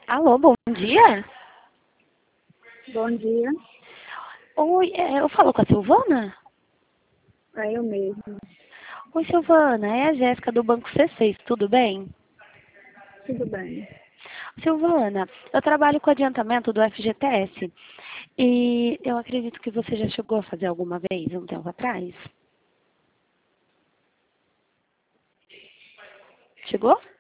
Alô, bom dia. Bom dia, Oi, eu falo com a Silvana? é eu mesmo. Oi, Silvana, é a Jéssica do Banco C6, tudo bem? Tudo bem. Silvana, eu trabalho com adiantamento do FGTS e eu acredito que você já chegou a fazer alguma vez, um tempo atrás. Chegou?